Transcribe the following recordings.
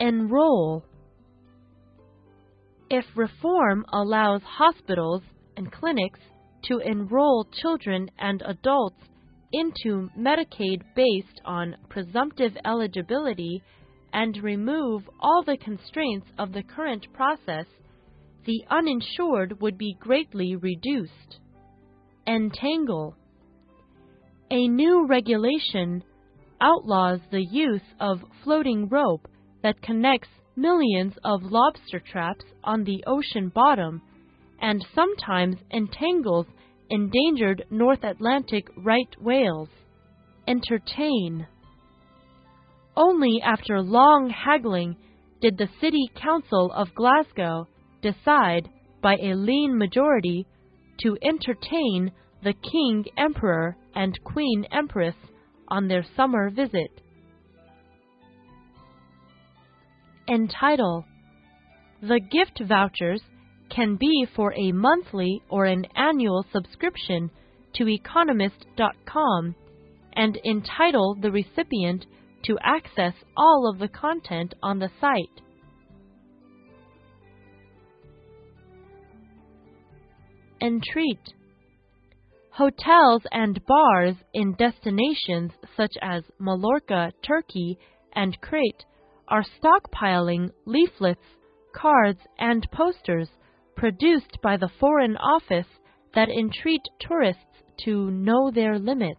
Enroll. If reform allows hospitals and clinics to enroll children and adults into Medicaid based on presumptive eligibility and remove all the constraints of the current process, the uninsured would be greatly reduced. Entangle. A new regulation outlaws the use of floating rope that connects millions of lobster traps on the ocean bottom and sometimes entangles endangered North Atlantic right whales. Entertain. Only after long haggling did the City Council of Glasgow decide, by a lean majority, to entertain the King Emperor and Queen Empress on their summer visit. Entitle. The gift vouchers can be for a monthly or an annual subscription to Economist.com and entitle the recipient to access all of the content on the site. Entreat. Hotels and bars in destinations such as Mallorca, Turkey, and Crete are stockpiling leaflets, cards, and posters produced by the Foreign Office that entreat tourists to know their limits.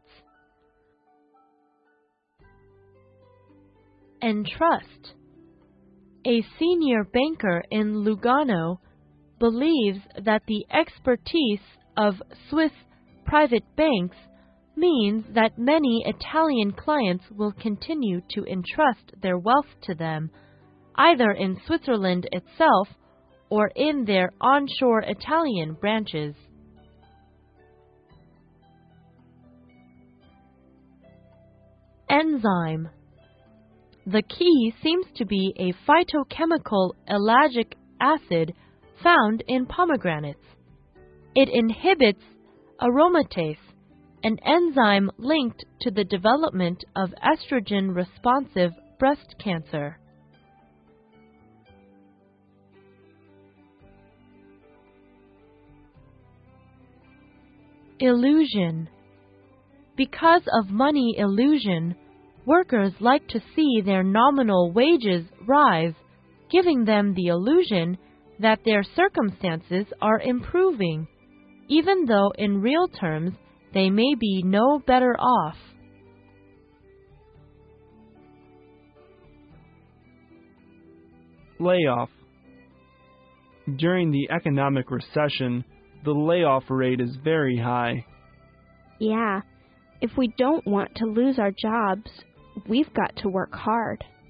Entrust. A senior banker in Lugano believes that the expertise of Swiss private banks means that many Italian clients will continue to entrust their wealth to them, either in Switzerland itself or in their onshore Italian branches. Enzyme. The key seems to be a phytochemical ellagic acid found in pomegranates. It inhibits aromatase, an enzyme linked to the development of estrogen-responsive breast cancer. Illusion. Because of money illusion, workers like to see their nominal wages rise, giving them the illusion that their circumstances are improving, even though in real terms they may be no better off. Layoff. During the economic recession, the layoff rate is very high. Yeah, if we don't want to lose our jobs, we've got to work hard.